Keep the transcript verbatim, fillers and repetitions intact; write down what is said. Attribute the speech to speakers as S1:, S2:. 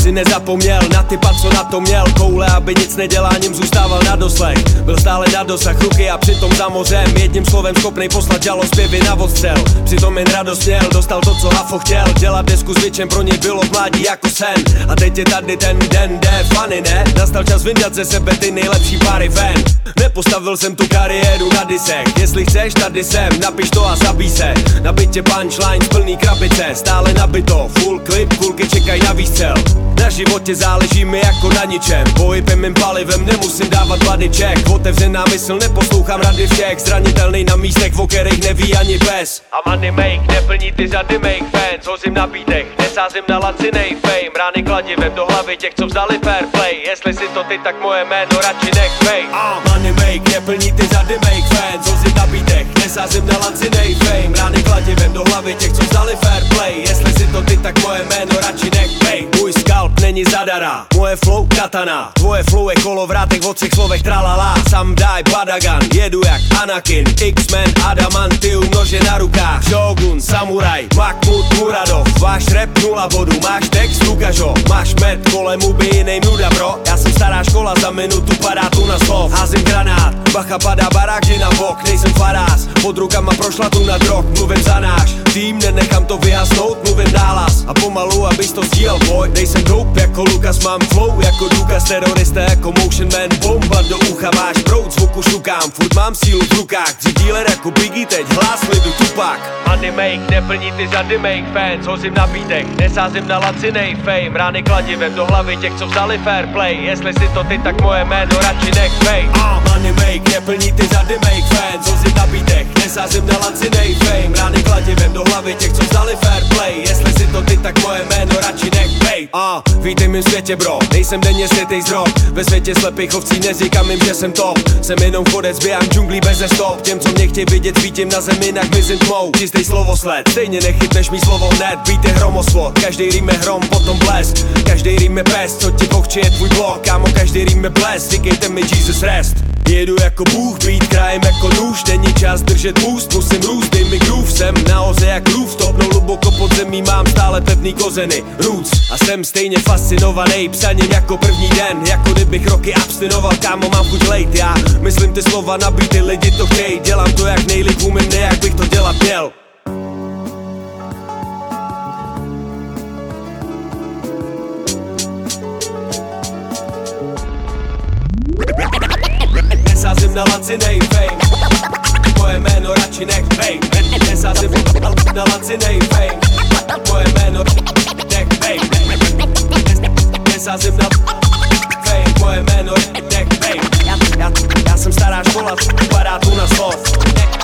S1: si nezapomněl na typa, co na to měl. Koule, aby nic neděláním zůstával na doslech. Byl stále na dosah ruky a přitom za mořem. Jedním slovem schopnej poslat žalospěvy na odstřel. Přitom jen radost měl, dostal to, co Hafo chtěl. Dělat desku s bičem pro něj bylo v mládí jako sen. A teď je tady ten den, jde funny, ne? Nastal čas vyndat ze sebe ty nejlepší páry ven. Nepostavil jsem tu kariéru na disech. Jestli chceš, tady jsem, napiš to a zabij se. Na bytě punchline, plný krabice. Stále nabito, full clip, kulky čekají na výstřel. Na životě záleží mi jako na ničem. Pohybem mým palivem nemusím dávat badiček. Otevřená mysl, neposlouchám rady všech. Zranitelný na místech, o kterých neví ani pes. A money make, neplní ty řady make fans. Hozím na beatech, nesázím na lacinej fame. Rány kladivem do hlavy těch, co vzdali fair play. Jestli si to ty, tak moje jméno radši nechvej. A money make, neplní ty řady make fans. Hozím na beatech, nesázím na lacinej fame. Rány kladivem do hlavy těch, co vzdali fair play. Jestli si to ty, tak moje jméno radši nechvej. Můj skalp není zadara, moje flow katana. Tvoje flow je kolovrátek o třech slovech tralala. Samdaj badagan, jedu jak Anakin, X-Men, adamantium, nože na rukách. Shogun, samuraj, Mahmud Muradov. Váš rap nula bodu, máš text, ukaž ho. Máš med, kolem huby, jinej nuda bro. Já jsem stará škola, za minutu padá tu na slov. Házím granát, bacha padá barák, že na bok. Nejsem faráz, pod rukama prošla tu na drog. Mluvím za náš tým, nenechám to vyhasnout, mluvím nálas. A pomalu, abys to sdílel boj. Nejsem dope jako Lukas, mám flow jako Dukas. Terorista jako Motion Man, bomba do ucha. Máš proud, zvuku šukám, furt mám sílu v rukách. Dřív dealer jako Biggie, teď hlas lidu Tupac. Money make, neplní ty řady make fans. Hozím na beatech, nesázím na lacinej fame. Rány kladivem do hlavy těch, co vzdali fair play. Jestli si to ty, tak moje jméno radši nechvej. A money make, neplní ty řady make fans. Hozím na beatech, nesázím na lacinej fame. Rány kladivem do hlavy těch, co vzdali fair play. Jestli si to ty, tak moje jméno radši nechvej. A vítej mým světě bro, nejsem denně světej zrob. Ve světě slepých ovcí neříkám jim, že jsem top. Jsem jenom chodec, běhám džunglí beze stop. Těm, co mě chtějí vidět, svítím na zemi, jinak mizím tmou. Čistý slovosled, stejně nechytneš mý slovo hned. Beat je hromosvod, každý rým je hrom, potom blesk. Každý rým je pest, co ti pochči je tvůj blok. Kámo, každý rým je blesk, říkejte mi Jesus rest. Jedu jako Bůh, beat krajem jako nůž. Není čas držet boost, musím růst, dej mi groove. Jsem nahoře jak rooftop, no hluboko pod zemí mám stále pevný kořeny, roots. A jsem stejně fascinovaný psaním jako první den. Jako kdybych roky abstinoval, kámo, mám chuť lejt. Já myslím ty slova na beaty, lidi to chtějí. Dělám to jak nejlíp umím, ne jak bych to dělat měl. Nesázím na lacinej fame. Moje jméno radši nechvej. Nesázím na lacinej fame. Moje jméno nechvej. Nesázím na fame. Moje jméno nechvej. Já, já, já jsem stará škola, padá tu na slov.